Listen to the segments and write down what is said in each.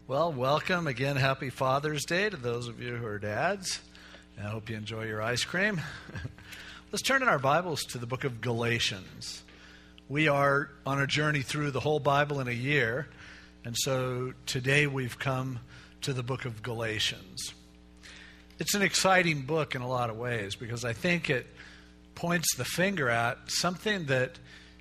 Well, welcome again. Happy Father's Day to those of you who are dads. I hope you enjoy your ice cream. Let's turn in our Bibles to the book of Galatians. We are on a journey through the whole Bible in a year, and so today we've come to the book of Galatians. It's an exciting book in a lot of ways because I think it points the finger at something that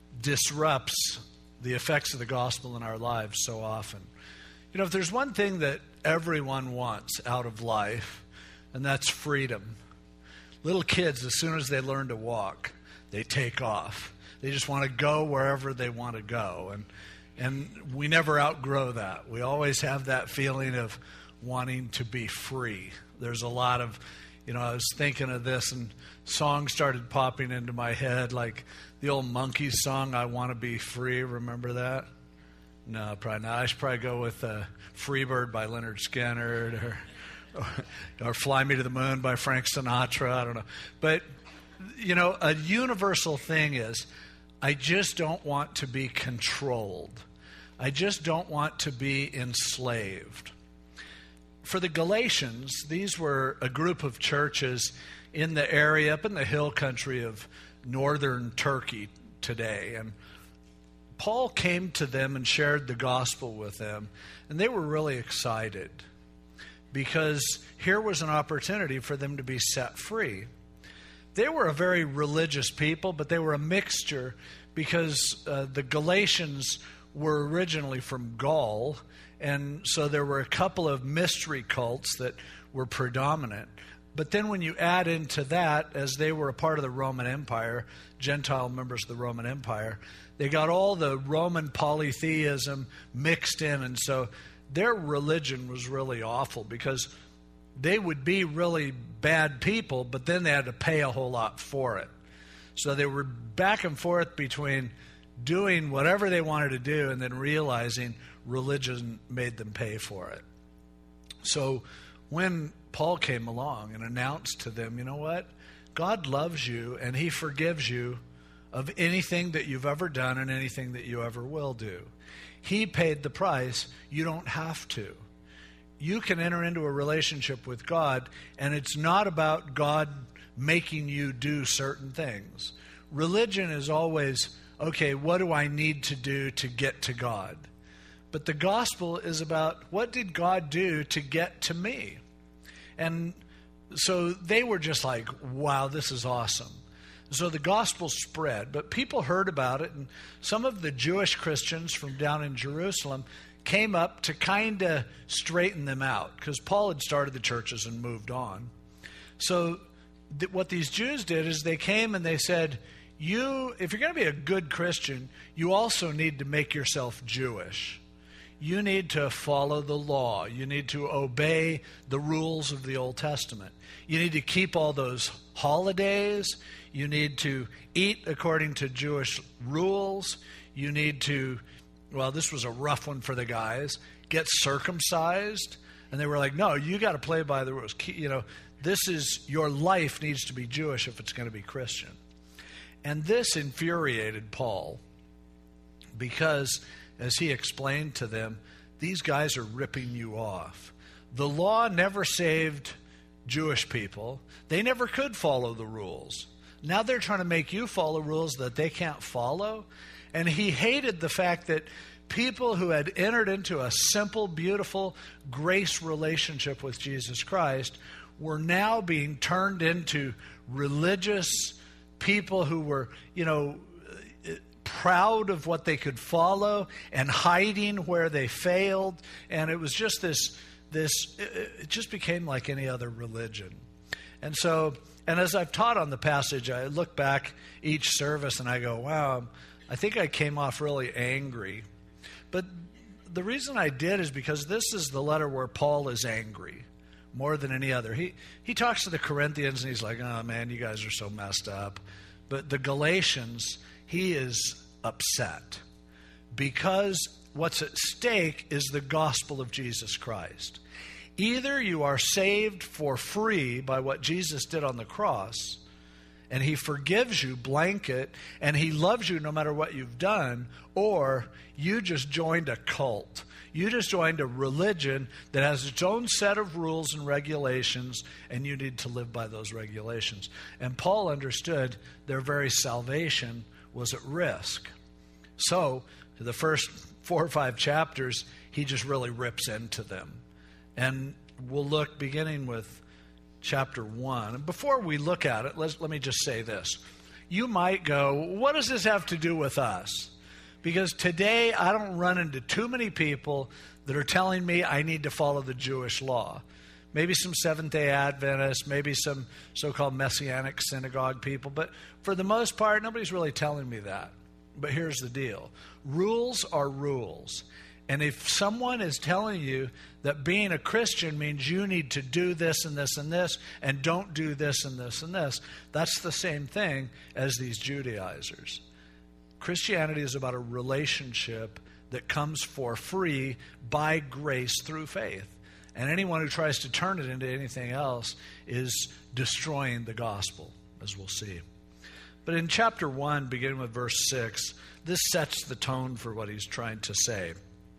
disrupts the effects of the gospel in our lives so often. You know, if there's one thing that everyone wants out of life, and that's freedom. Little kids, as soon as they learn to walk, they take off. They just want to go wherever they want to go. And we never outgrow that. We always have that feeling of wanting to be free. There's a lot of, I was thinking of this and songs started popping into my head, like the old Monkees song, I Want to Be Free. Remember that? No, probably not. I should probably go with Freebird by Leonard Skinner or Fly Me to the Moon by Frank Sinatra. I don't know. But, a universal thing is I just don't want to be controlled. I just don't want to be enslaved. For the Galatians, these were a group of churches in the area, up in the hill country of northern Turkey today. And Paul came to them and shared the gospel with them, and they were really excited because here was an opportunity for them to be set free. They were a very religious people, but they were a mixture because the Galatians were originally from Gaul, and so there were a couple of mystery cults that were predominant. But then when you add into that, as they were a part of the Roman Empire, Gentile members of the Roman Empire, they got all the Roman polytheism mixed in, and so their religion was really awful because they would be really bad people, but then they had to pay a whole lot for it. So they were back and forth between doing whatever they wanted to do and then realizing religion made them pay for it. So when Paul came along and announced to them, you know what? God loves you and he forgives you of anything that you've ever done and anything that you ever will do. He paid the price. You don't have to. You can enter into a relationship with God, and it's not about God making you do certain things. Religion is always, okay, what do I need to do to get to God? But the gospel is about what did God do to get to me? And so they were just like, wow, this is awesome. So the gospel spread, but people heard about it, and some of the Jewish Christians from down in Jerusalem came up to kind of straighten them out because Paul had started the churches and moved on. So what these Jews did is they came and they said, if you're going to be a good Christian, you also need to make yourself Jewish. You need to follow the law. You need to obey the rules of the Old Testament. You need to keep all those holidays. You need to eat according to Jewish rules. You need to, this was a rough one for the guys, get circumcised. And they were like, no, you got to play by the rules. Your life needs to be Jewish if it's going to be Christian. And this infuriated Paul because, as he explained to them, these guys are ripping you off. The law never saved Jewish people. They never could follow the rules. Now they're trying to make you follow rules that they can't follow. And he hated the fact that people who had entered into a simple, beautiful grace relationship with Jesus Christ were now being turned into religious people who were, proud of what they could follow and hiding where they failed. And it was just it just became like any other religion. And as I've taught on the passage, I look back each service and I go, wow, I think I came off really angry. But the reason I did is because this is the letter where Paul is angry more than any other. He talks to the Corinthians and he's like, oh man, you guys are so messed up. But the Galatians, he is upset because what's at stake is the gospel of Jesus Christ. Either you are saved for free by what Jesus did on the cross, and he forgives you, blanket, and he loves you no matter what you've done, or you just joined a cult. You just joined a religion that has its own set of rules and regulations, and you need to live by those regulations. And Paul understood their very salvation was at risk. So, the first 4 or 5 chapters, he just really rips into them. And we'll look beginning with chapter 1. And before we look at it, let me just say this. You might go, what does this have to do with us? Because today I don't run into too many people that are telling me I need to follow the Jewish law. Maybe some Seventh-day Adventists, maybe some so-called Messianic synagogue people. But for the most part, nobody's really telling me that. But here's the deal. Rules are rules. And if someone is telling you that being a Christian means you need to do this and this and this, and don't do this and this and this, that's the same thing as these Judaizers. Christianity is about a relationship that comes for free by grace through faith. And anyone who tries to turn it into anything else is destroying the gospel, as we'll see. But in chapter 1, beginning with verse 6, this sets the tone for what he's trying to say.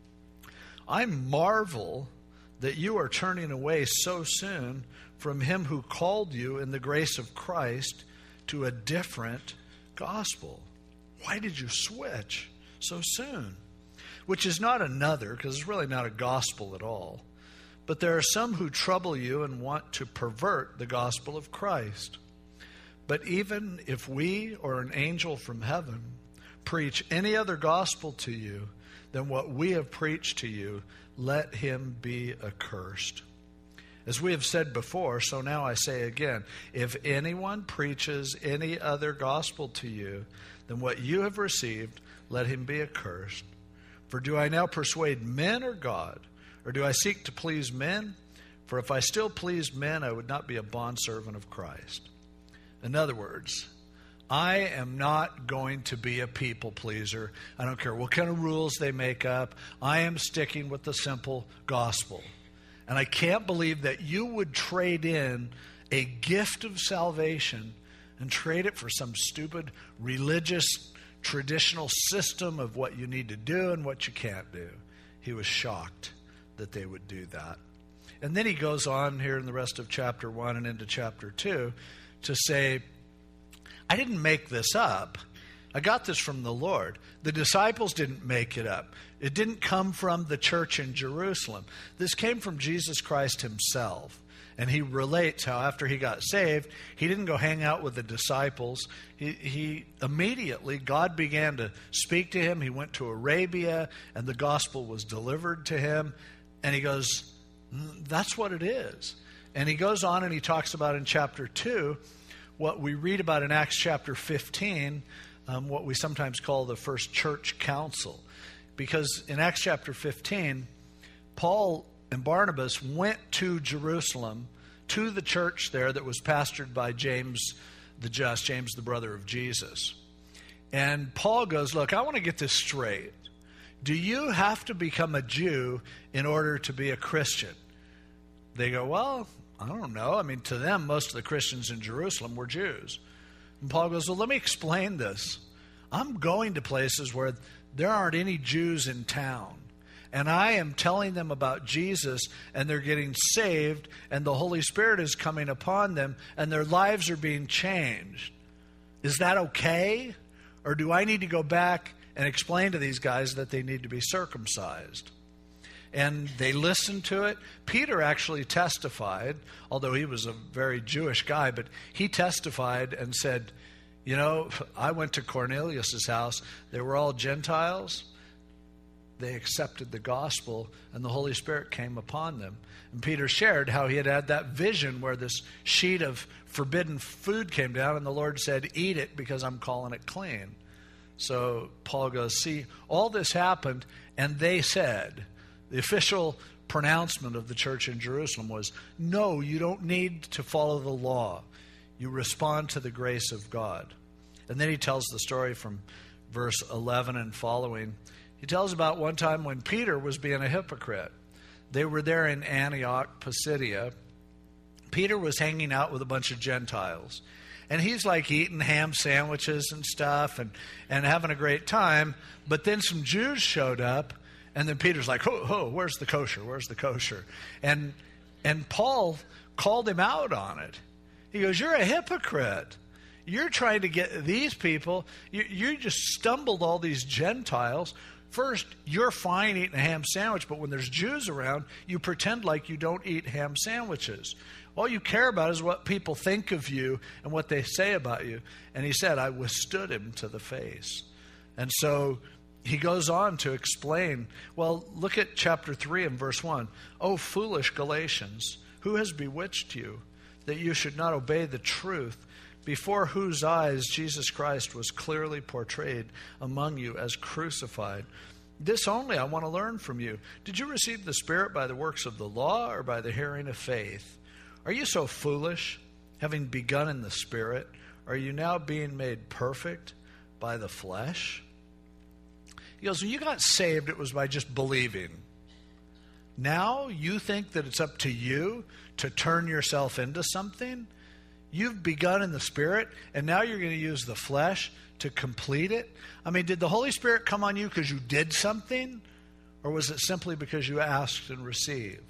I marvel that you are turning away so soon from him who called you in the grace of Christ to a different gospel. Why did you switch so soon? Which is not another, because it's really not a gospel at all. But there are some who trouble you and want to pervert the gospel of Christ. But even if we or an angel from heaven preach any other gospel to you than what we have preached to you, let him be accursed. As we have said before, so now I say again, if anyone preaches any other gospel to you than what you have received, let him be accursed. For do I now persuade men or God? Or do I seek to please men? For if I still pleased men, I would not be a bondservant of Christ. In other words, I am not going to be a people pleaser. I don't care what kind of rules they make up. I am sticking with the simple gospel. And I can't believe that you would trade in a gift of salvation and trade it for some stupid religious traditional system of what you need to do and what you can't do. He was shocked that they would do that. And then he goes on here in the rest of chapter 1 and into chapter 2 to say, I didn't make this up. I got this from the Lord. The disciples didn't make it up. It didn't come from the church in Jerusalem. This came from Jesus Christ himself. And he relates how after he got saved, he didn't go hang out with the disciples. He immediately, God began to speak to him. He went to Arabia, and the gospel was delivered to him. And he goes, that's what it is. And he goes on and he talks about in chapter 2 what we read about in Acts chapter 15, what we sometimes call the first church council. Because in Acts chapter 15, Paul and Barnabas went to Jerusalem, to the church there that was pastored by James the Just, James the brother of Jesus. And Paul goes, look, I want to get this straight. Do you have to become a Jew in order to be a Christian? They go, well, I don't know. I mean, to them, most of the Christians in Jerusalem were Jews. And Paul goes, well, let me explain this. I'm going to places where there aren't any Jews in town. And I am telling them about Jesus, and they're getting saved, and the Holy Spirit is coming upon them, and their lives are being changed. Is that okay? Or do I need to go back and explain to these guys that they need to be circumcised? And they listened to it. Peter actually testified, although he was a very Jewish guy, but he testified and said, you know, I went to Cornelius' house. They were all Gentiles. They accepted the gospel, and the Holy Spirit came upon them. And Peter shared how he had had that vision where this sheet of forbidden food came down, and the Lord said, eat it because I'm calling it clean. So Paul goes, see, all this happened, and they said, the official pronouncement of the church in Jerusalem was, no, you don't need to follow the law. You respond to the grace of God. And then he tells the story from verse 11 and following. He tells about one time when Peter was being a hypocrite. They were there in Antioch, Pisidia. Peter was hanging out with a bunch of Gentiles. And he's like eating ham sandwiches and stuff and having a great time. But then some Jews showed up, and then Peter's like, where's the kosher? Where's the kosher? And Paul called him out on it. He goes, you're a hypocrite. You're trying to get these people, you just stumbled all these Gentiles. First, you're fine eating a ham sandwich, but when there's Jews around, you pretend like you don't eat ham sandwiches. All you care about is what people think of you and what they say about you. And he said, I withstood him to the face. And so he goes on to explain, well, look at chapter 3 and verse 1. O foolish Galatians, who has bewitched you that you should not obey the truth, before whose eyes Jesus Christ was clearly portrayed among you as crucified? This only I want to learn from you. Did you receive the Spirit by the works of the law or by the hearing of faith? Are you so foolish, having begun in the Spirit? Are you now being made perfect by the flesh? He goes, when you got saved, it was by just believing. Now you think that it's up to you to turn yourself into something? You've begun in the Spirit, and now you're going to use the flesh to complete it? I mean, did the Holy Spirit come on you because you did something? Or was it simply because you asked and received?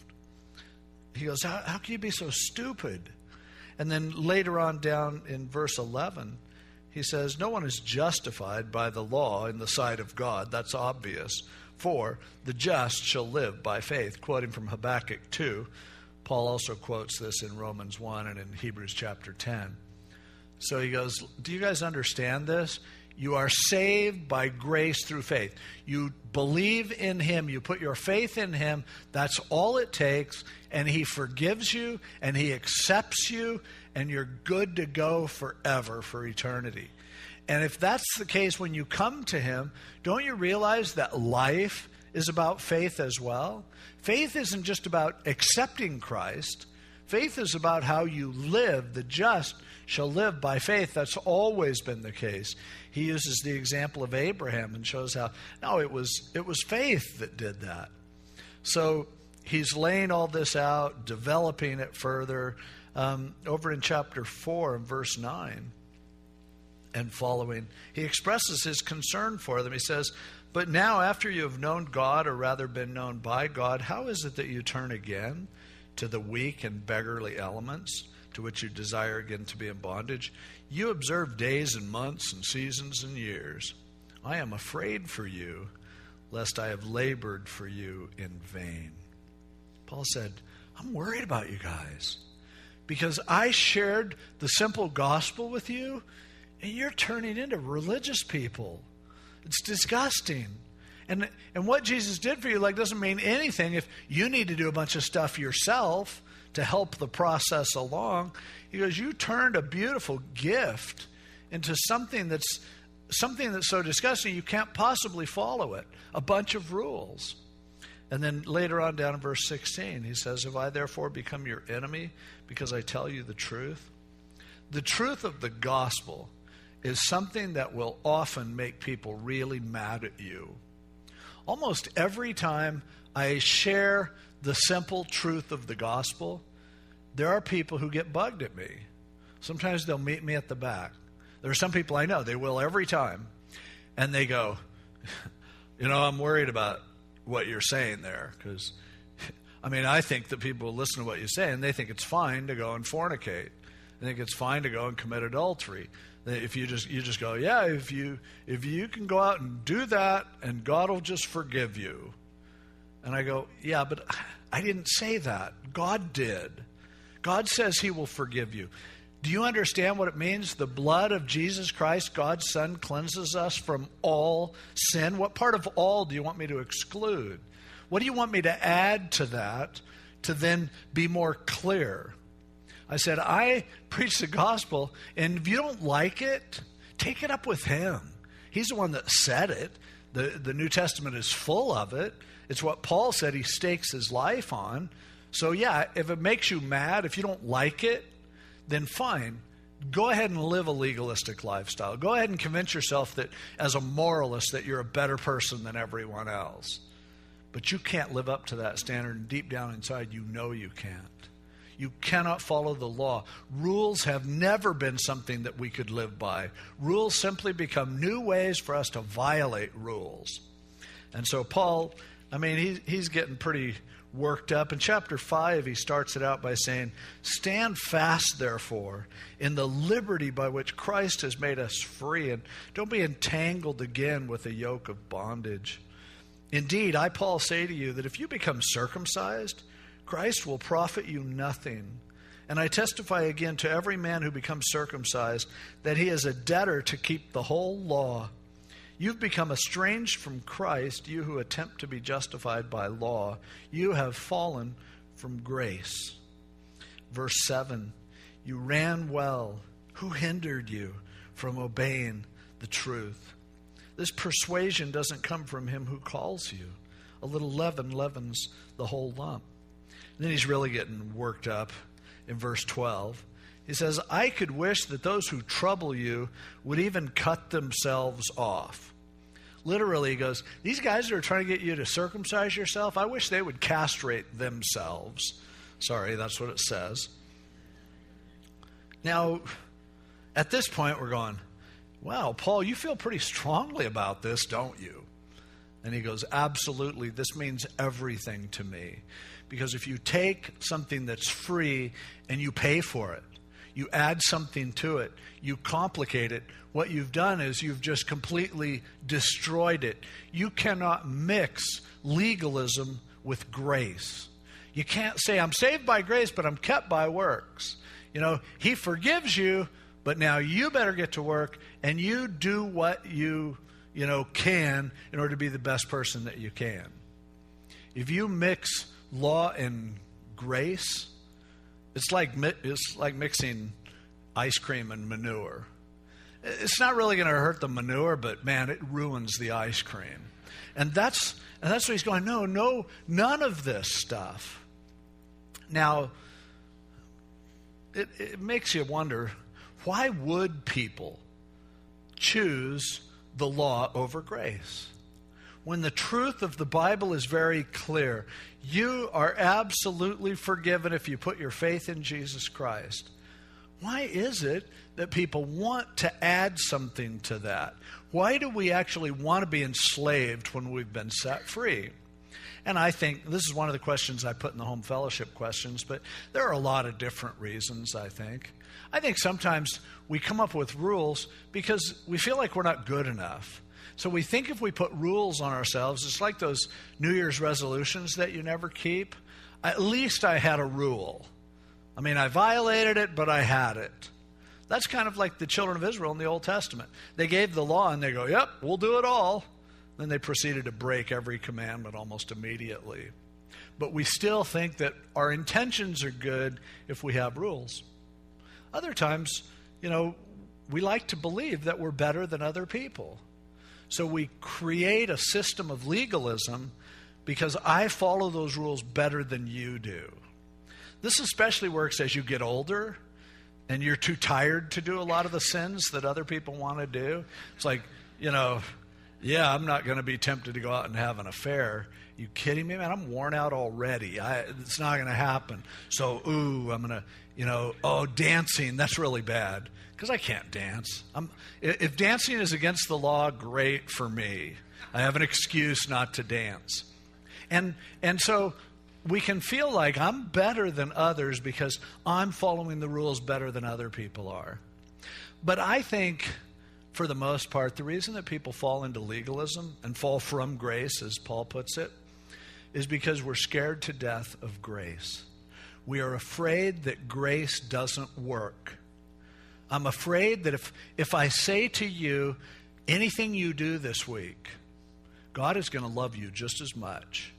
He goes, how can you be so stupid? And then later on down in verse 11, he says, no one is justified by the law in the sight of God. That's obvious. For the just shall live by faith. Quoting from Habakkuk 2. Paul also quotes this in Romans 1 and in Hebrews chapter 10. So he goes, do you guys understand this? You are saved by grace through faith. You believe in him. You put your faith in him. That's all it takes. And he forgives you and he accepts you and you're good to go forever, for eternity. And if that's the case when you come to him, don't you realize that life is about faith as well? Faith isn't just about accepting Christ. Faith is about how you live. The just shall live by faith. That's always been the case. He uses the example of Abraham and shows how, no, it was faith that did that. So he's laying all this out, developing it further. Over in chapter 4 and verse 9 and following, he expresses his concern for them. He says, but now after you have known God, or rather been known by God, how is it that you turn again to the weak and beggarly elements to which you desire again to be in bondage? You observe days and months and seasons and years. I am afraid for you, lest I have labored for you in vain. Paul said, I'm worried about you guys because I shared the simple gospel with you and you're turning into religious people. It's disgusting. And what Jesus did for you doesn't mean anything if you need to do a bunch of stuff yourself to help the process along. He goes, you turned a beautiful gift into something that's so disgusting you can't possibly follow it. A bunch of rules. And then later on down in verse 16, he says, have I therefore become your enemy because I tell you the truth? The truth of the gospel is something that will often make people really mad at you. Almost every time I share the simple truth of the gospel, there are people who get bugged at me. Sometimes they'll meet me at the back. There are some people I know, they will every time. And they go, I'm worried about what you're saying there. Because, I think that people will listen to what you say and they think it's fine to go and fornicate. They think it's fine to go and commit adultery. If you just go, yeah, if you can go out and do that and God will just forgive you. And I go, yeah, but I didn't say that. God did. God says he will forgive you. Do you understand what it means? The blood of Jesus Christ, God's Son, cleanses us from all sin. What part of all do you want me to exclude? What do you want me to add to that to then be more clear? I said, I preach the gospel, and if you don't like it, take it up with him. He's the one that said it. The New Testament is full of it. It's what Paul said he stakes his life on. So yeah, if it makes you mad, if you don't like it, then fine. Go ahead and live a legalistic lifestyle. Go ahead and convince yourself that as a moralist that you're a better person than everyone else. But you can't live up to that standard, and deep down inside you know you can't. You cannot follow the law. Rules have never been something that we could live by. Rules simply become new ways for us to violate rules. And so Paul, he's getting pretty worked up. In chapter 5, he starts it out by saying, "Stand fast, therefore, in the liberty by which Christ has made us free, and don't be entangled again with a yoke of bondage. Indeed, I, Paul, say to you that if you become circumcised, Christ will profit you nothing. And I testify again to every man who becomes circumcised that he is a debtor to keep the whole law. You've become estranged from Christ, you who attempt to be justified by law. You have fallen from grace." Verse 7, "You ran well. Who hindered you from obeying the truth? This persuasion doesn't come from him who calls you. A little leaven leavens the whole lump." And then he's really getting worked up in verse 12. He says, "I could wish that those who trouble you would even cut themselves off." Literally, he goes, these guys that are trying to get you to circumcise yourself, I wish they would castrate themselves. Sorry, that's what it says. Now, at this point, we're going, wow, Paul, you feel pretty strongly about this, don't you? And he goes, absolutely, this means everything to me. Because if you take something that's free and you pay for it, you add something to it, you complicate it, what you've done is you've just completely destroyed it. You cannot mix legalism with grace. You can't say, I'm saved by grace, but I'm kept by works. He forgives you, but now you better get to work and you do what you can in order to be the best person that you can. If you mix law and grace, it's like mixing ice cream and manure. It's not really going to hurt the manure, but man, it ruins the ice cream. And that's what he's going, no, none of this stuff. Now, it makes you wonder, why would people choose the law over grace? When the truth of the Bible is very clear, you are absolutely forgiven if you put your faith in Jesus Christ. Why is it that people want to add something to that? Why do we actually want to be enslaved when we've been set free? And I think this is one of the questions I put in the home fellowship questions, but there are a lot of different reasons, I think. I think sometimes we come up with rules because we feel like we're not good enough. So we think if we put rules on ourselves, it's like those New Year's resolutions that you never keep. At least I had a rule. I violated it, but I had it. That's kind of like the children of Israel in the Old Testament. They gave the law and they go, yep, we'll do it all. Then they proceeded to break every commandment almost immediately. But we still think that our intentions are good if we have rules. Other times, we like to believe that we're better than other people. So we create a system of legalism because I follow those rules better than you do. This especially works as you get older and you're too tired to do a lot of the sins that other people want to do. It's like, I'm not going to be tempted to go out and have an affair. You kidding me, man? I'm worn out already. It's not going to happen. So, I'm going to, dancing, that's really bad because I can't dance. If dancing is against the law, great for me. I have an excuse not to dance. And so we can feel like I'm better than others because I'm following the rules better than other people are. But I think, for the most part, the reason that people fall into legalism and fall from grace, as Paul puts it, is because we're scared to death of grace. We are afraid that grace doesn't work. I'm afraid that if I say to you, anything you do this week, God is going to love you just as much.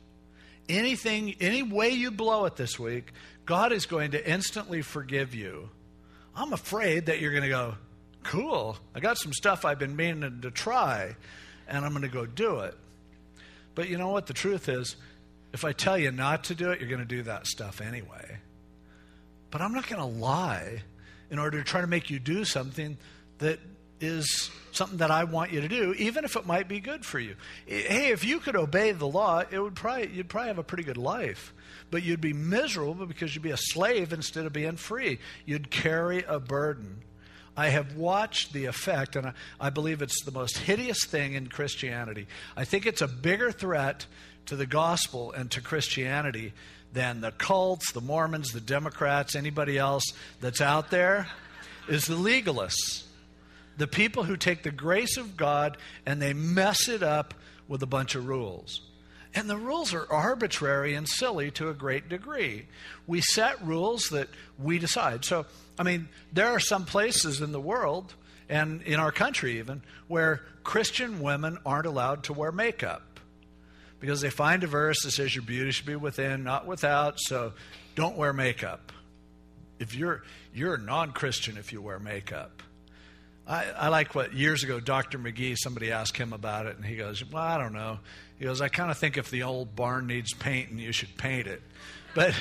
Any way you blow it this week, God is going to instantly forgive you. I'm afraid that you're going to go, cool, I got some stuff I've been meaning to try, and I'm going to go do it. But you know what? The truth is, if I tell you not to do it, you're going to do that stuff anyway. But I'm not going to lie in order to try to make you do something that is something that I want you to do, even if it might be good for you. Hey, if you could obey the law, you'd probably have a pretty good life. But you'd be miserable because you'd be a slave instead of being free. You'd carry a burden. I have watched the effect, and I believe it's the most hideous thing in Christianity. I think it's a bigger threat to the gospel and to Christianity than the cults, the Mormons, the Democrats, anybody else that's out there, is the legalists. The people who take the grace of God and they mess it up with a bunch of rules. And the rules are arbitrary and silly to a great degree. We set rules that we decide. So, I mean, there are some places in the world, and in our country even, where Christian women aren't allowed to wear makeup. Because they find a verse that says your beauty should be within, not without, so don't wear makeup. If you're a non-Christian if you wear makeup. I like what years ago Dr. McGee, somebody asked him about it, and he goes, well, I don't know. He goes, I kind of think if the old barn needs painting, you should paint it. But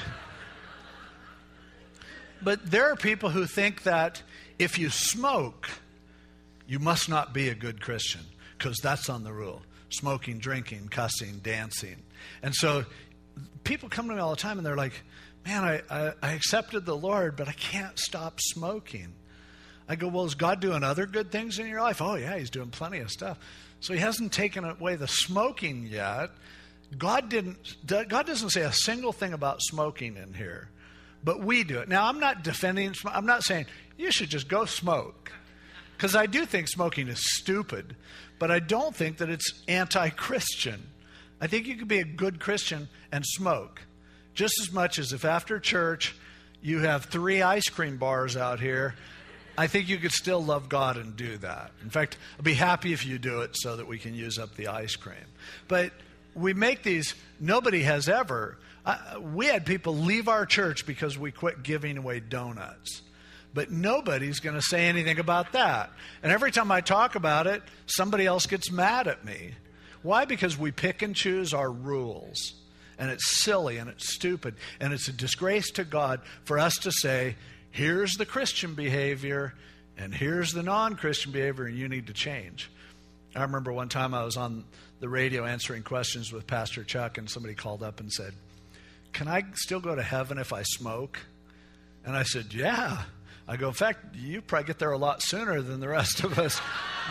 there are people who think that if you smoke, you must not be a good Christian, because that's on the rule. Smoking, drinking, cussing, dancing. And so people come to me all the time, and they're like, man, I accepted the Lord, but I can't stop smoking. I go, well, is God doing other good things in your life? Oh, yeah, he's doing plenty of stuff. So he hasn't taken away the smoking yet. God doesn't say a single thing about smoking in here, but we do it. Now, I'm not defending, I'm not saying you should just go smoke, because I do think smoking is stupid, but I don't think that it's anti-Christian. I think you can be a good Christian and smoke, just as much as if after church you have 3 ice cream bars out here. I think you could still love God and do that. In fact, I'll be happy if you do it so that we can use up the ice cream. But we make these, nobody has ever, we had people leave our church because we quit giving away donuts. But nobody's going to say anything about that. And every time I talk about it, somebody else gets mad at me. Why? Because we pick and choose our rules. And it's silly and it's stupid. And it's a disgrace to God for us to say, here's the Christian behavior, and here's the non-Christian behavior, and you need to change. I remember one time I was on the radio answering questions with Pastor Chuck, and somebody called up and said, can I still go to heaven if I smoke? And I said, yeah. I go, in fact, you probably get there a lot sooner than the rest of us.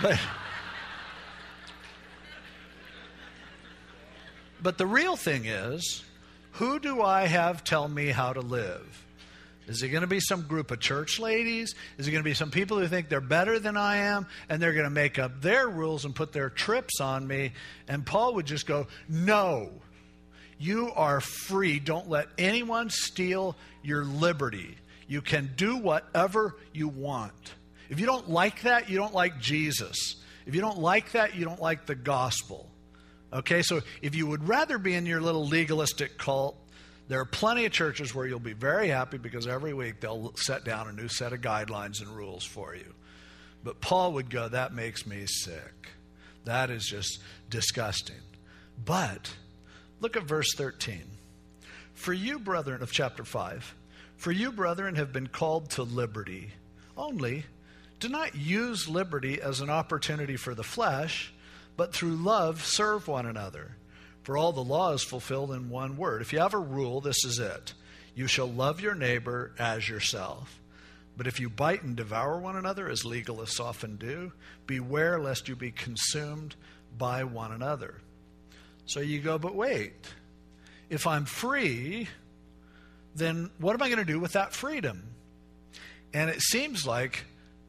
But the real thing is, who do I have tell me how to live? Is it going to be some group of church ladies? Is it going to be some people who think they're better than I am, and they're going to make up their rules and put their trips on me? And Paul would just go, no, you are free. Don't let anyone steal your liberty. You can do whatever you want. If you don't like that, you don't like Jesus. If you don't like that, you don't like the gospel. Okay, so if you would rather be in your little legalistic cult, there are plenty of churches where you'll be very happy because every week they'll set down a new set of guidelines and rules for you. But Paul would go, that makes me sick. That is just disgusting. But look at verse 13. For you, brethren, of chapter 5, for you, brethren, have been called to liberty. Only, do not use liberty as an opportunity for the flesh, but through love serve one another. For all the law is fulfilled in one word. If you have a rule, this is it. You shall love your neighbor as yourself. But if you bite and devour one another, as legalists often do, beware lest you be consumed by one another. So you go, but wait. If I'm free, then what am I going to do with that freedom? And it seems like,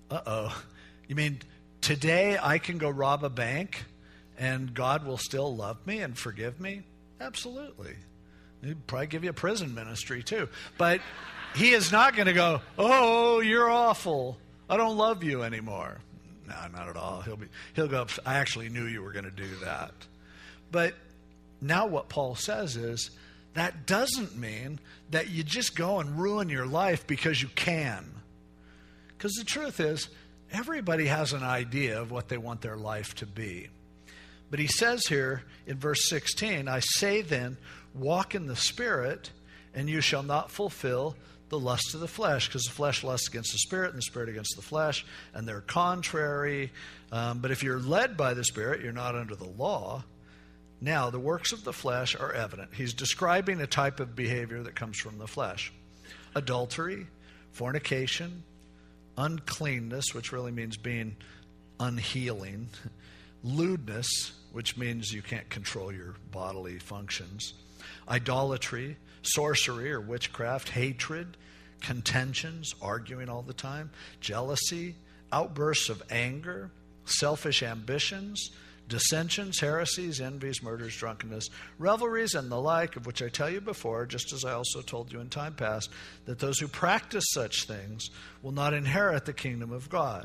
you mean today I can go rob a bank and God will still love me and forgive me? Absolutely. He'd probably give you a prison ministry too. But he is not going to go, oh, you're awful. I don't love you anymore. No, not at all. He'll go, I actually knew you were going to do that. But now what Paul says is, that doesn't mean that you just go and ruin your life because you can. Because the truth is, everybody has an idea of what they want their life to be. But he says here in verse 16, I say then, walk in the Spirit, and you shall not fulfill the lust of the flesh, because the flesh lusts against the Spirit and the Spirit against the flesh, and they're contrary. But if you're led by the Spirit, you're not under the law. Now, the works of the flesh are evident. He's describing a type of behavior that comes from the flesh. Adultery, fornication, uncleanness, which really means being unhealing, lewdness, which means you can't control your bodily functions, idolatry, sorcery or witchcraft, hatred, contentions, arguing all the time, jealousy, outbursts of anger, selfish ambitions, dissensions, heresies, envies, murders, drunkenness, revelries, and the like, of which I tell you before, just as I also told you in time past, that those who practice such things will not inherit the kingdom of God.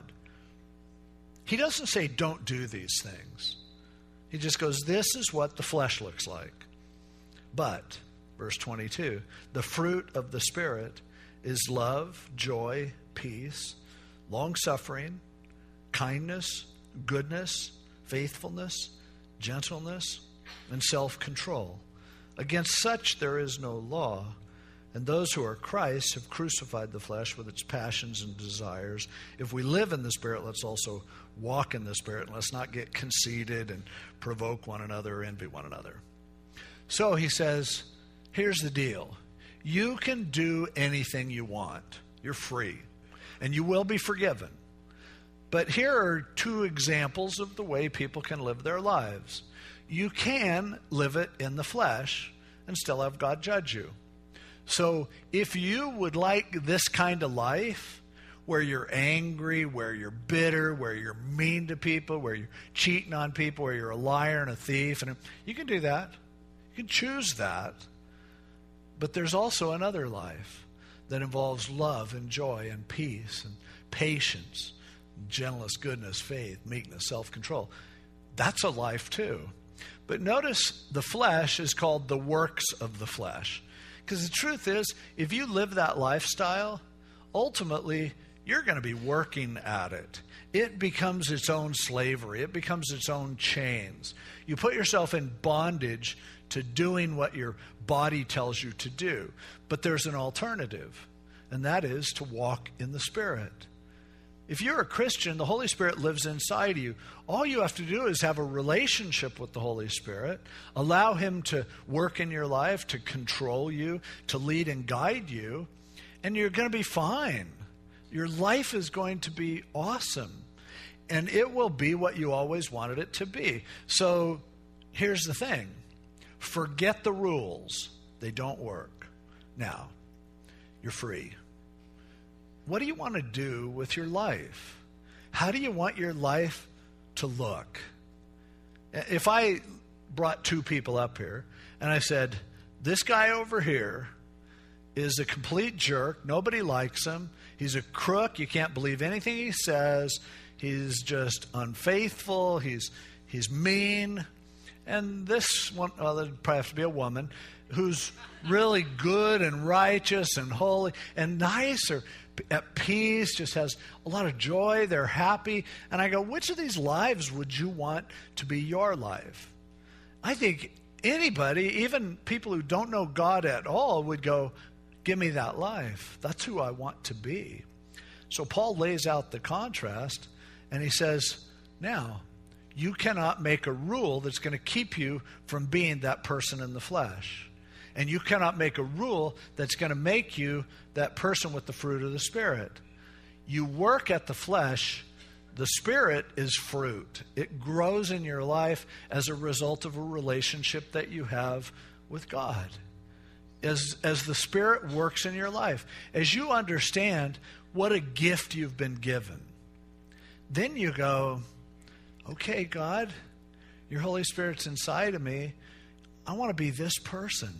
He doesn't say don't do these things. He just goes, this is what the flesh looks like. But, verse 22, the fruit of the Spirit is love, joy, peace, long-suffering, kindness, goodness, faithfulness, gentleness, and self-control. Against such there is no law. And those who are Christ have crucified the flesh with its passions and desires. If we live in the Spirit, let's also walk in the Spirit. And let's not get conceited and provoke one another or envy one another. So he says, here's the deal. You can do anything you want. You're free. And you will be forgiven. But here are two examples of the way people can live their lives. You can live it in the flesh and still have God judge you. So if you would like this kind of life, where you're angry, where you're bitter, where you're mean to people, where you're cheating on people, where you're a liar and a thief, and you can do that. You can choose that. But there's also another life that involves love and joy and peace and patience, gentleness, goodness, faith, meekness, self-control. That's a life too. But notice the flesh is called the works of the flesh. Because the truth is, if you live that lifestyle, ultimately you're going to be working at it. It becomes its own slavery. It becomes its own chains. You put yourself in bondage to doing what your body tells you to do. But there's an alternative, and that is to walk in the Spirit. If you're a Christian, the Holy Spirit lives inside of you. All you have to do is have a relationship with the Holy Spirit, allow Him to work in your life, to control you, to lead and guide you, and you're going to be fine. Your life is going to be awesome, and it will be what you always wanted it to be. So here's the thing. Forget the rules. They don't work. Now, you're free. What do you want to do with your life? How do you want your life to look? If I brought two people up here and I said, this guy over here is a complete jerk. Nobody likes him. He's a crook. You can't believe anything he says. He's just unfaithful. He's mean. And this one, well, there'd probably have to be a woman who's really good and righteous and holy and nice or at peace, just has a lot of joy. They're happy. And I go, which of these lives would you want to be your life? I think anybody, even people who don't know God at all, would go, give me that life. That's who I want to be. So Paul lays out the contrast, and he says, now, you cannot make a rule that's going to keep you from being that person in the flesh. And you cannot make a rule that's going to make you that person with the fruit of the Spirit. You work at the flesh. The Spirit is fruit. It grows in your life as a result of a relationship that you have with God. As the Spirit works in your life, as you understand what a gift you've been given, then you go, okay, God, your Holy Spirit's inside of me. I want to be this person.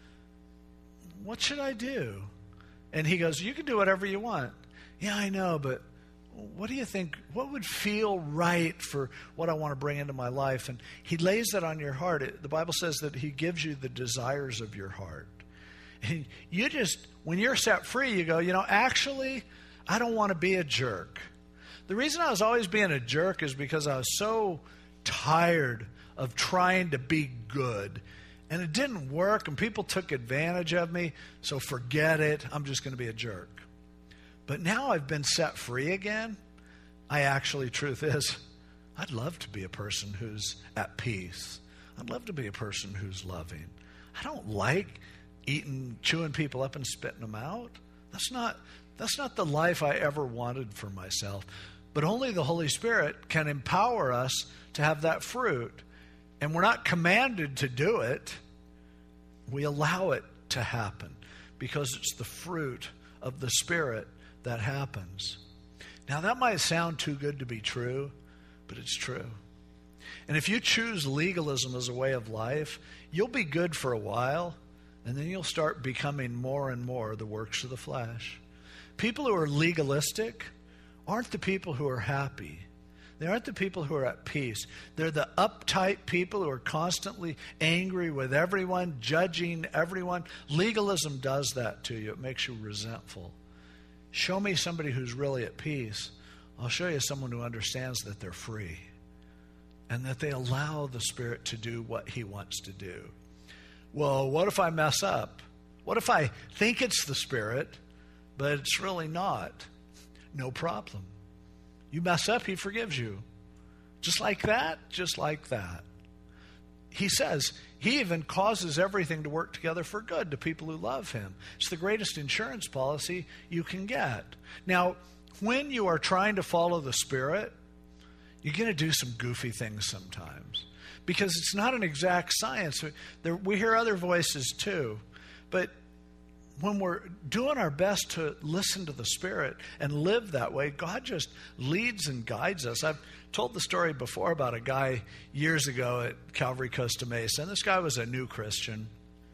What should I do? And he goes, you can do whatever you want. Yeah, I know, but what do you think? What would feel right for what I want to bring into my life? And he lays that on your heart. The Bible says that he gives you the desires of your heart. And you just, when you're set free, you go, actually, I don't want to be a jerk. The reason I was always being a jerk is because I was so tired of trying to be good And it didn't work, and people took advantage of me, so forget it. I'm just going to be a jerk. But now I've been set free again. Truth is, I'd love to be a person who's at peace. I'd love to be a person who's loving. I don't like chewing people up and spitting them out. That's not the life I ever wanted for myself. But only the Holy Spirit can empower us to have that fruit. And we're not commanded to do it. We allow it to happen because it's the fruit of the Spirit that happens. Now, that might sound too good to be true, but it's true. And if you choose legalism as a way of life, you'll be good for a while, and then you'll start becoming more and more the works of the flesh. People who are legalistic aren't the people who are happy. They aren't the people who are at peace. They're the uptight people who are constantly angry with everyone, judging everyone. Legalism does that to you. It makes you resentful. Show me somebody who's really at peace. I'll show you someone who understands that they're free and that they allow the Spirit to do what He wants to do. Well, what if I mess up? What if I think it's the Spirit, but it's really not? No problem. You mess up, He forgives you. Just like that, just like that. He says He even causes everything to work together for good to people who love Him. It's the greatest insurance policy you can get. Now, when you are trying to follow the Spirit, you're going to do some goofy things sometimes because it's not an exact science. We hear other voices too, but when we're doing our best to listen to the Spirit and live that way, God just leads and guides us. I've told the story before about a guy years ago at Calvary Costa Mesa, and this guy was a new Christian.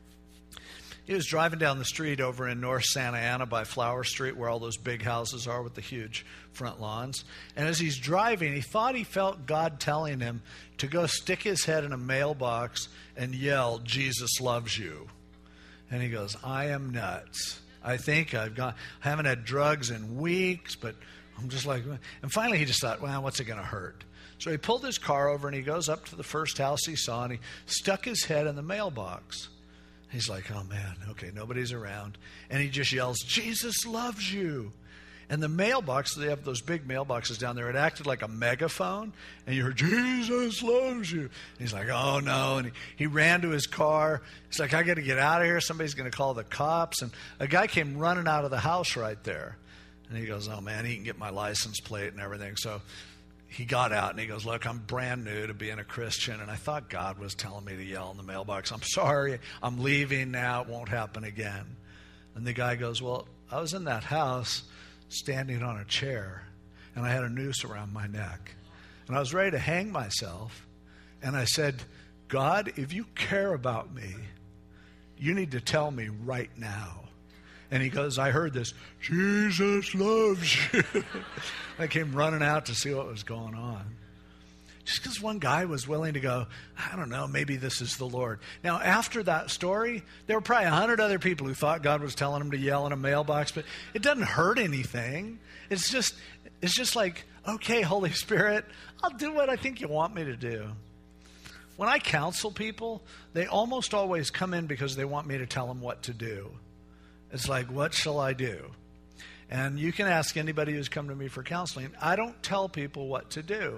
He was driving down the street over in North Santa Ana by Flower Street, where all those big houses are with the huge front lawns. And as he's driving, he thought he felt God telling him to go stick his head in a mailbox and yell, "Jesus loves you." And he goes, I am nuts. I think I haven't had drugs in weeks, but I'm just like, and finally he just thought, well, what's it going to hurt? So he pulled his car over and he goes up to the first house he saw and he stuck his head in the mailbox. He's like, oh man, okay, nobody's around. And he just yells, Jesus loves you. And the mailbox, they have those big mailboxes down there, it acted like a megaphone. And you heard, Jesus loves you. And he's like, oh no. And he ran to his car. He's like, I got to get out of here. Somebody's going to call the cops. And a guy came running out of the house right there. And he goes, oh man, he can get my license plate and everything. So he got out and he goes, look, I'm brand new to being a Christian. And I thought God was telling me to yell in the mailbox. I'm sorry. I'm leaving now. It won't happen again. And the guy goes, well, I was in that house standing on a chair, and I had a noose around my neck. And I was ready to hang myself. And I said, God, if you care about me, you need to tell me right now. And he goes, I heard this, Jesus loves you. I came running out to see what was going on. Just because one guy was willing to go, I don't know, maybe this is the Lord. Now, after that story, there were probably 100 other people who thought God was telling them to yell in a mailbox, but it doesn't hurt anything. It's just like, okay, Holy Spirit, I'll do what I think you want me to do. When I counsel people, they almost always come in because they want me to tell them what to do. It's like, what shall I do? And you can ask anybody who's come to me for counseling. I don't tell people what to do.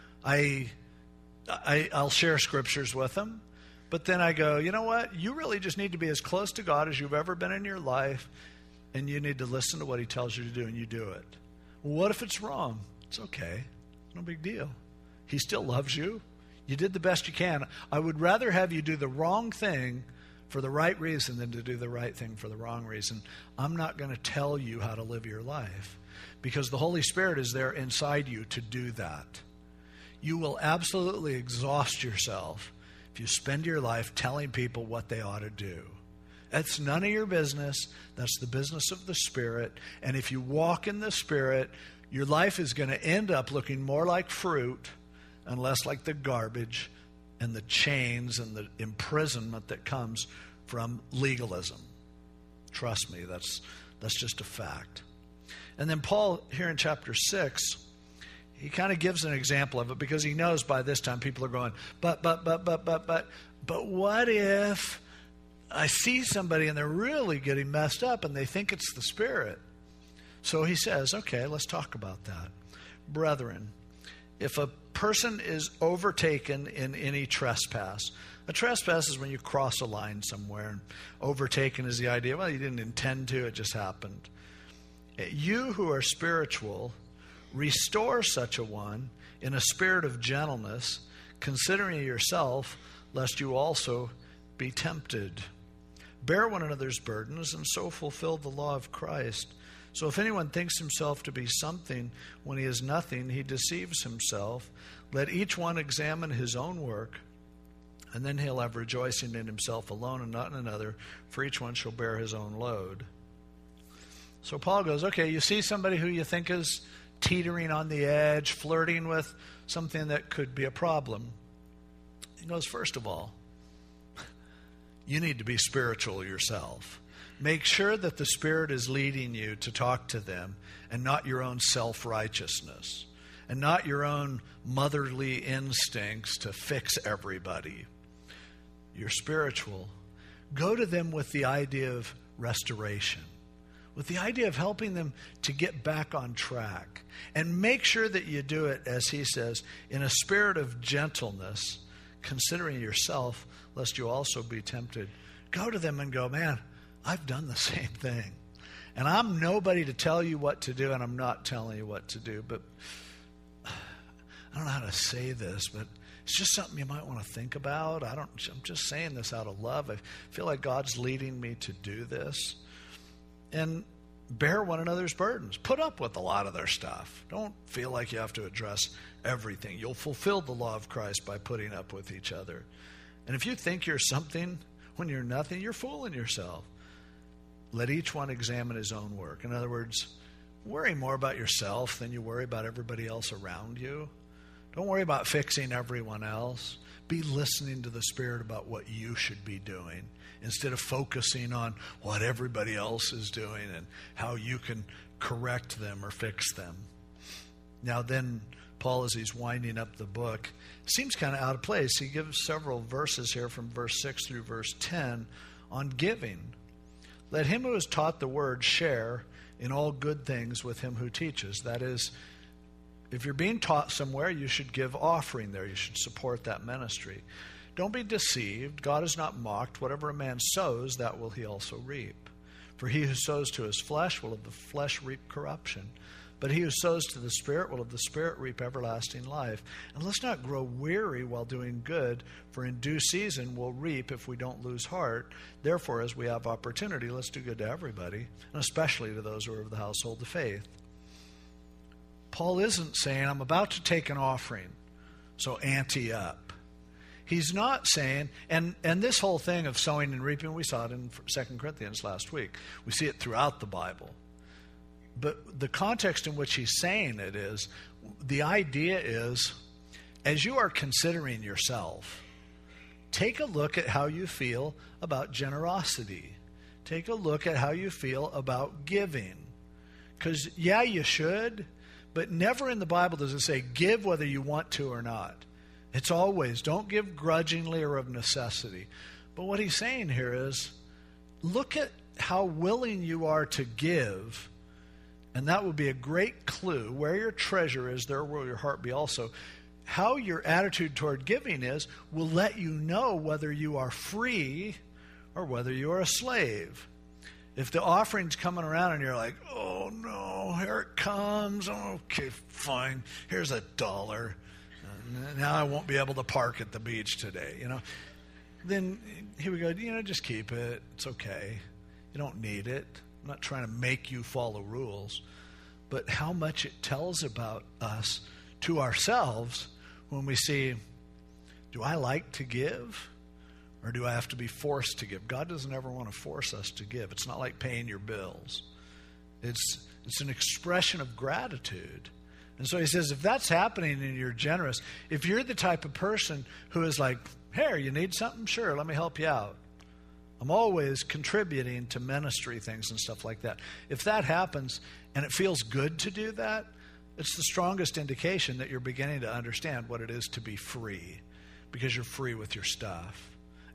I'll share scriptures with them, but then I go, you know what? You really just need to be as close to God as you've ever been in your life, and you need to listen to what He tells you to do, and you do it. Well, what if it's wrong? It's okay. No big deal. He still loves you. You did the best you can. I would rather have you do the wrong thing for the right reason than to do the right thing for the wrong reason. I'm not going to tell you how to live your life because the Holy Spirit is there inside you to do that. You will absolutely exhaust yourself if you spend your life telling people what they ought to do. That's none of your business. That's the business of the Spirit. And if you walk in the Spirit, your life is going to end up looking more like fruit and less like the garbage and the chains and the imprisonment that comes from legalism. Trust me, that's just a fact. And then Paul, here in chapter 6, he kind of gives an example of it because he knows by this time people are going, but. But what if I see somebody and they're really getting messed up and they think it's the Spirit? So he says, okay, let's talk about that. Brethren, if a person is overtaken in any trespass, a trespass is when you cross a line somewhere, and overtaken is the idea, well, you didn't intend to, it just happened. You who are spiritual, restore such a one in a spirit of gentleness, considering yourself, lest you also be tempted. Bear one another's burdens, and so fulfill the law of Christ. So if anyone thinks himself to be something when he is nothing, he deceives himself. Let each one examine his own work, and then he'll have rejoicing in himself alone and not in another, for each one shall bear his own load. So Paul goes, okay, you see somebody who you think is teetering on the edge, flirting with something that could be a problem. He goes, first of all, you need to be spiritual yourself. Make sure that the Spirit is leading you to talk to them and not your own self-righteousness and not your own motherly instincts to fix everybody. You're spiritual. Go to them with the idea of restoration, with the idea of helping them to get back on track. And make sure that you do it, as he says, in a spirit of gentleness, considering yourself, lest you also be tempted. Go to them and go, man, I've done the same thing. And I'm nobody to tell you what to do, and I'm not telling you what to do. But I don't know how to say this, but it's just something you might want to think about. I'm just saying this out of love. I feel like God's leading me to do this. And bear one another's burdens. Put up with a lot of their stuff. Don't feel like you have to address everything. You'll fulfill the law of Christ by putting up with each other. And if you think you're something when you're nothing, you're fooling yourself. Let each one examine his own work. In other words, worry more about yourself than you worry about everybody else around you. Don't worry about fixing everyone else. Be listening to the Spirit about what you should be doing instead of focusing on what everybody else is doing and how you can correct them or fix them. Now then, Paul, as he's winding up the book, seems kind of out of place. He gives several verses here from verse 6 through verse 10 on giving. Let him who is taught the word share in all good things with him who teaches. That is, if you're being taught somewhere, you should give offering there. You should support that ministry. Don't be deceived. God is not mocked. Whatever a man sows, that will he also reap. For he who sows to his flesh will of the flesh reap corruption. But he who sows to the Spirit will of the Spirit reap everlasting life. And let's not grow weary while doing good, for in due season we'll reap if we don't lose heart. Therefore, as we have opportunity, let's do good to everybody, and especially to those who are of the household of faith. Paul isn't saying, I'm about to take an offering, so ante up. He's not saying, and this whole thing of sowing and reaping, we saw it in 2 Corinthians last week. We see it throughout the Bible. But the context in which he's saying it is, the idea is, as you are considering yourself, take a look at how you feel about generosity. Take a look at how you feel about giving. Because, yeah, you should, but never in the Bible does it say give whether you want to or not. It's always, don't give grudgingly or of necessity. But what he's saying here is, look at how willing you are to give, and that will be a great clue. Where your treasure is, there will your heart be also. How your attitude toward giving is will let you know whether you are free or whether you are a slave. If the offering's coming around and you're like, oh no, here it comes. Okay, fine. Here's $1. Now I won't be able to park at the beach today, Then he would go, just keep it. It's okay. You don't need it. I'm not trying to make you follow rules. But how much it tells about us to ourselves when we see, do I like to give? Or do I have to be forced to give? God doesn't ever want to force us to give. It's not like paying your bills. It's an expression of gratitude. And so he says, if that's happening and you're generous, if you're the type of person who is like, hey, you need something? Sure, let me help you out. I'm always contributing to ministry things and stuff like that. If that happens and it feels good to do that, it's the strongest indication that you're beginning to understand what it is to be free, because you're free with your stuff.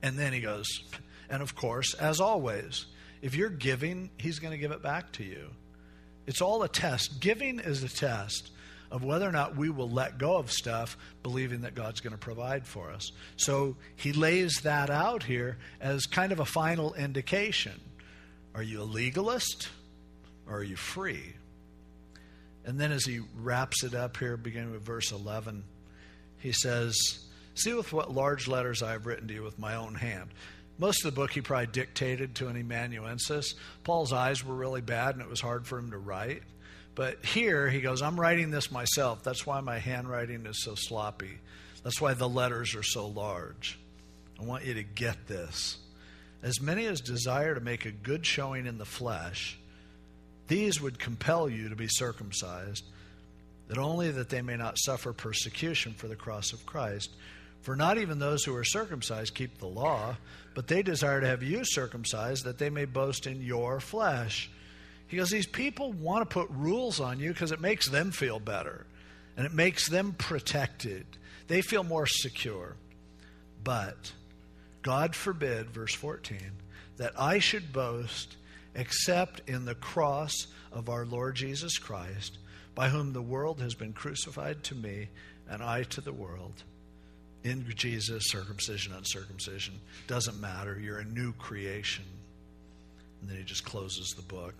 And then he goes, and of course, as always, if you're giving, he's going to give it back to you. It's all a test. Giving is a test of whether or not we will let go of stuff, believing that God's going to provide for us. So he lays that out here as kind of a final indication. Are you a legalist or are you free? And then as he wraps it up here, beginning with verse 11, he says, see with what large letters I have written to you with my own hand. Most of the book he probably dictated to an amanuensis. Paul's eyes were really bad and it was hard for him to write. But here he goes, I'm writing this myself. That's why my handwriting is so sloppy. That's why the letters are so large. I want you to get this. As many as desire to make a good showing in the flesh, these would compel you to be circumcised, that only that they may not suffer persecution for the cross of Christ. For not even those who are circumcised keep the law, but they desire to have you circumcised, that they may boast in your flesh. He goes, these people want to put rules on you because it makes them feel better, and it makes them protected. They feel more secure. But God forbid, verse 14, that I should boast except in the cross of our Lord Jesus Christ, by whom the world has been crucified to me, and I to the world. In Jesus, circumcision, uncircumcision, doesn't matter. You're a new creation. And then he just closes the book.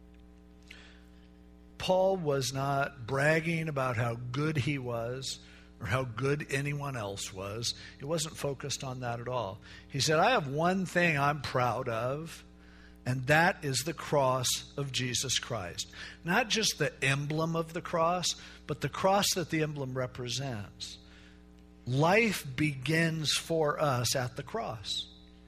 Paul was not bragging about how good he was or how good anyone else was. He wasn't focused on that at all. He said, I have one thing I'm proud of, and that is the cross of Jesus Christ. Not just the emblem of the cross, but the cross that the emblem represents. Life begins for us at the cross.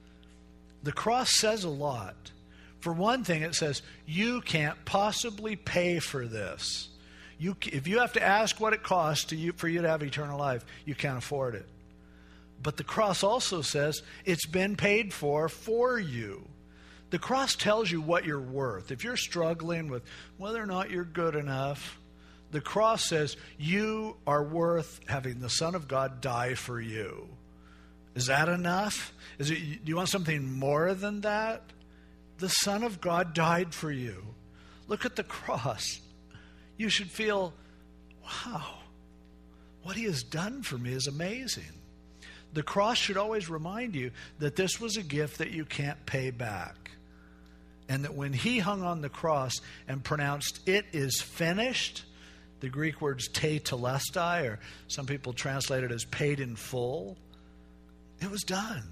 The cross says a lot. For one thing, it says, you can't possibly pay for this. If you have to ask what it costs for you to have eternal life, you can't afford it. But the cross also says it's been paid for you. The cross tells you what you're worth. If you're struggling with whether or not you're good enough, the cross says you are worth having the Son of God die for you. Is that enough? Do you want something more than that? The Son of God died for you. Look at the cross. You should feel, wow, what he has done for me is amazing. The cross should always remind you that this was a gift that you can't pay back. And that when he hung on the cross and pronounced, it is finished, the Greek words tetelestai, or some people translate it as paid in full, it was done.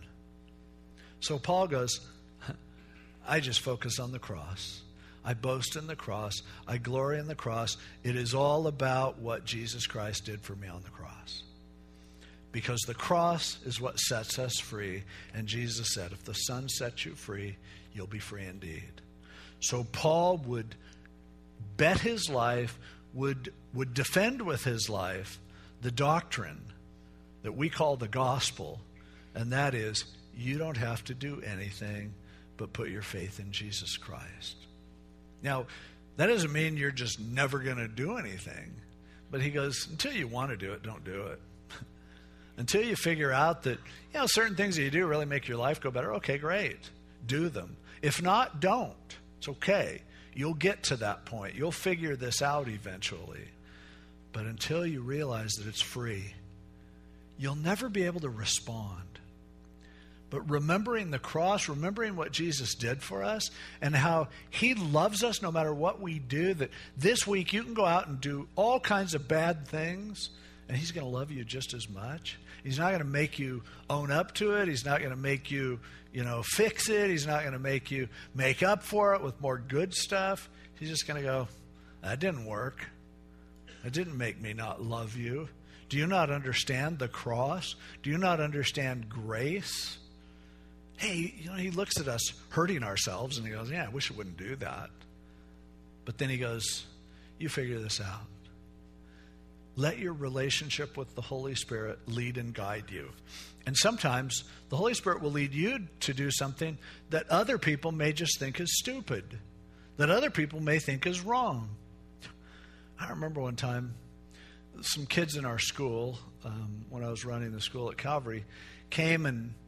So Paul goes, I just focus on the cross. I boast in the cross. I glory in the cross. It is all about what Jesus Christ did for me on the cross. Because the cross is what sets us free. And Jesus said, if the Son sets you free, you'll be free indeed. So Paul would bet his life, would defend with his life the doctrine that we call the gospel. And that is, you don't have to do anything but put your faith in Jesus Christ. Now, that doesn't mean you're just never going to do anything. But he goes, until you want to do it, don't do it. Until you figure out that, certain things that you do really make your life go better. Okay, great. Do them. If not, don't. It's okay. You'll get to that point. You'll figure this out eventually. But until you realize that it's free, you'll never be able to respond. But remembering the cross, remembering what Jesus did for us and how he loves us no matter what we do, that this week you can go out and do all kinds of bad things and he's going to love you just as much. He's not going to make you own up to it. He's not going to make you, fix it. He's not going to make you make up for it with more good stuff. He's just going to go, that didn't work. That didn't make me not love you. Do you not understand the cross? Do you not understand grace? Hey, he looks at us hurting ourselves and he goes, I wish I wouldn't do that. But then he goes, you figure this out. Let your relationship with the Holy Spirit lead and guide you. And sometimes the Holy Spirit will lead you to do something that other people may just think is stupid, that other people may think is wrong. I remember one time, some kids in our school, when I was running the school at Calvary, came and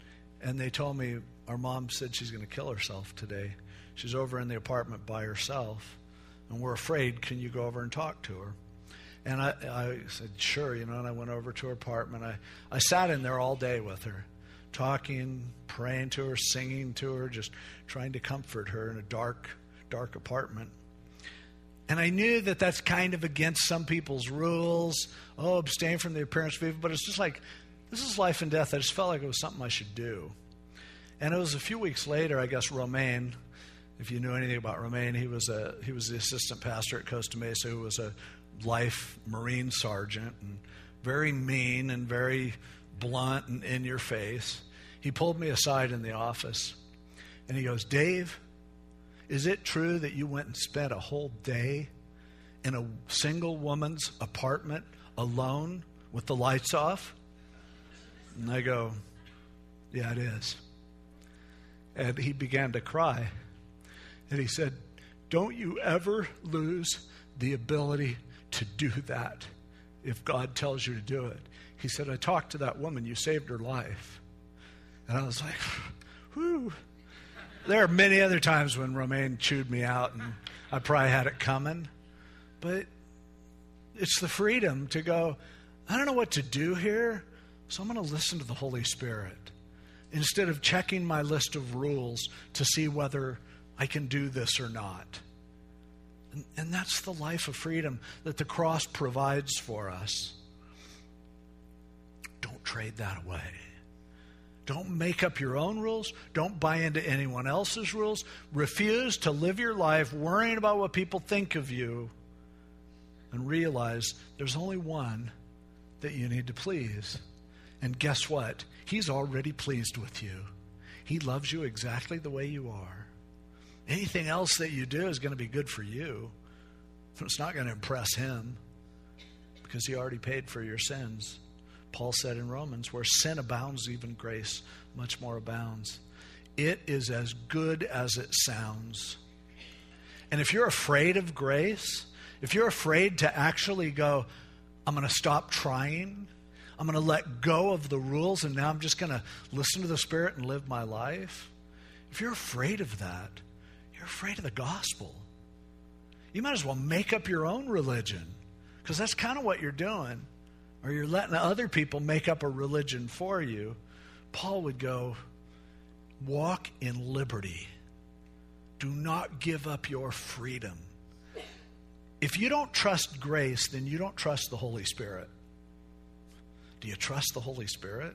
And they told me, our mom said she's going to kill herself today. She's over in the apartment by herself, and we're afraid. Can you go over and talk to her? And I said, sure, and I went over to her apartment. I sat in there all day with her, talking, praying to her, singing to her, just trying to comfort her in a dark, dark apartment. And I knew that that's kind of against some people's rules. Oh, abstain from the appearance of evil. But it's just like, this is life and death. I just felt like it was something I should do. And it was a few weeks later, I guess, Romaine, if you knew anything about Romaine, he was the assistant pastor at Costa Mesa, who was a life Marine sergeant, and very mean and very blunt and in your face. He pulled me aside in the office, and he goes, Dave, is it true that you went and spent a whole day in a single woman's apartment alone with the lights off? And I go, yeah, it is. And he began to cry. And he said, don't you ever lose the ability to do that if God tells you to do it. He said, I talked to that woman. You saved her life. And I was like, whew. There are many other times when Romaine chewed me out, and I probably had it coming. But it's the freedom to go, I don't know what to do here, so I'm going to listen to the Holy Spirit instead of checking my list of rules to see whether I can do this or not. And that's the life of freedom that the cross provides for us. Don't trade that away. Don't make up your own rules. Don't buy into anyone else's rules. Refuse to live your life worrying about what people think of you, and realize there's only one that you need to please. And guess what? He's already pleased with you. He loves you exactly the way you are. Anything else that you do is going to be good for you. It's not going to impress him, because he already paid for your sins. Paul said in Romans, where sin abounds, even grace much more abounds. It is as good as it sounds. And if you're afraid of grace, if you're afraid to actually go, I'm going to stop trying, I'm going to let go of the rules, and now I'm just going to listen to the Spirit and live my life. If you're afraid of that, you're afraid of the gospel. You might as well make up your own religion, because that's kind of what you're doing. Or you're letting other people make up a religion for you. Paul would go, walk in liberty. Do not give up your freedom. If you don't trust grace, then you don't trust the Holy Spirit. Do you trust the Holy Spirit?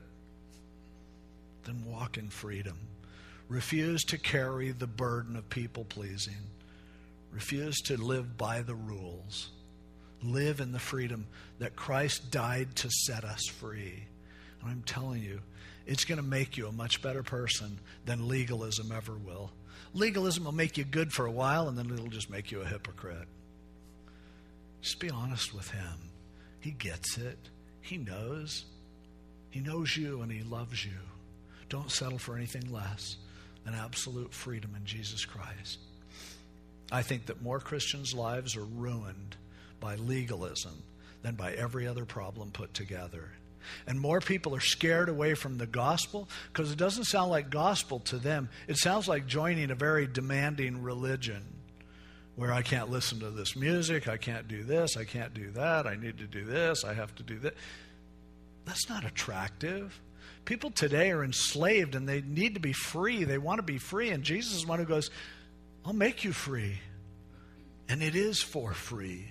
Then walk in freedom. Refuse to carry the burden of people pleasing. Refuse to live by the rules. Live in the freedom that Christ died to set us free. And I'm telling you, it's going to make you a much better person than legalism ever will. Legalism will make you good for a while, and then it'll just make you a hypocrite. Just be honest with him. He gets it. He knows. He knows you, and he loves you. Don't settle for anything less than absolute freedom in Jesus Christ. I think that more Christians' lives are ruined by legalism than by every other problem put together. And more people are scared away from the gospel because it doesn't sound like gospel to them. It sounds like joining a very demanding religion where I can't listen to this music, I can't do this, I can't do that, I need to do this, I have to do that. That's not attractive. People today are enslaved and they need to be free. They want to be free. And Jesus is one who goes, I'll make you free. And it is for free.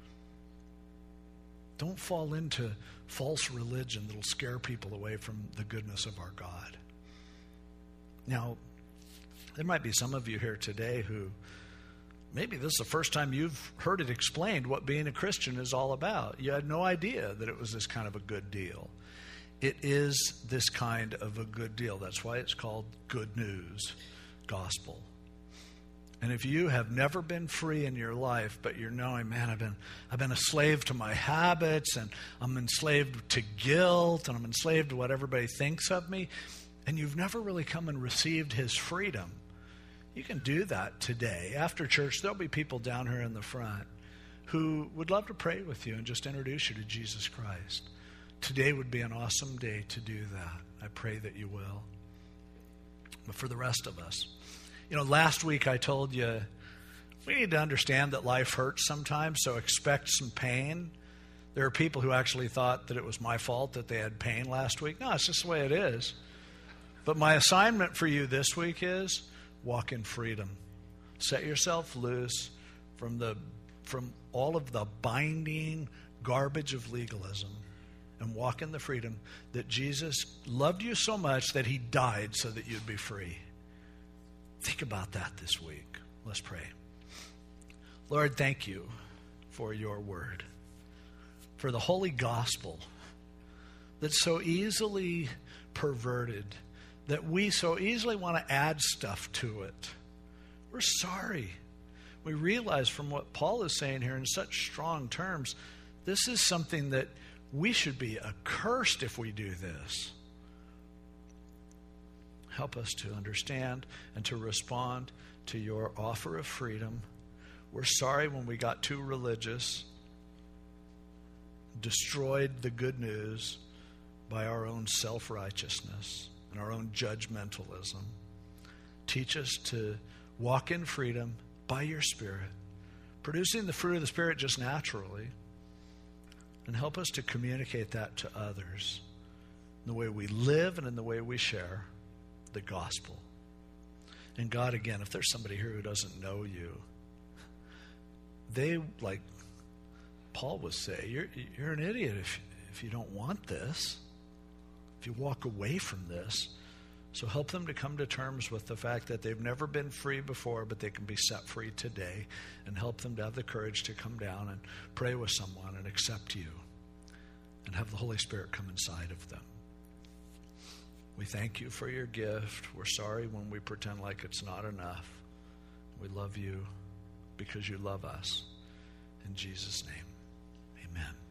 Don't fall into false religion that'll scare people away from the goodness of our God. Now, there might be some of you here today who maybe this is the first time you've heard it explained what being a Christian is all about. You had no idea that it was this kind of a good deal. It is this kind of a good deal. That's why it's called good news gospel. And if you have never been free in your life, but you're knowing, man, I've been a slave to my habits, and I'm enslaved to guilt, and I'm enslaved to what everybody thinks of me, and you've never really come and received his freedom, you can do that today. After church, there'll be people down here in the front who would love to pray with you and just introduce you to Jesus Christ. Today would be an awesome day to do that. I pray that you will. but for the rest of us. Last week I told you we need to understand that life hurts sometimes, so expect some pain. There are people who actually thought that it was my fault that they had pain last week. No, it's just the way it is. But my assignment for you this week is walk in freedom. Set yourself loose from all of the binding garbage of legalism and walk in the freedom that Jesus loved you so much that he died so that you'd be free. Think about that this week. Let's pray. Lord, thank you for your word, for the holy gospel that's so easily perverted, that we so easily want to add stuff to it. We're sorry. We realize from what Paul is saying here in such strong terms, this is something that we should be accursed if we do this. Help us to understand and to respond to your offer of freedom. We're sorry when we got too religious, destroyed the good news by our own self-righteousness and our own judgmentalism. Teach us to walk in freedom by your Spirit, producing the fruit of the Spirit just naturally, and help us to communicate that to others in the way we live and in the way we share the gospel. And God, again, if there's somebody here who doesn't know you, they, like Paul would say, you're an idiot if you don't want this, if you walk away from this. So help them to come to terms with the fact that they've never been free before, but they can be set free today, and help them to have the courage to come down and pray with someone and accept you and have the Holy Spirit come inside of them. We thank you for your gift. We're sorry when we pretend like it's not enough. We love you because you love us. In Jesus' name, amen.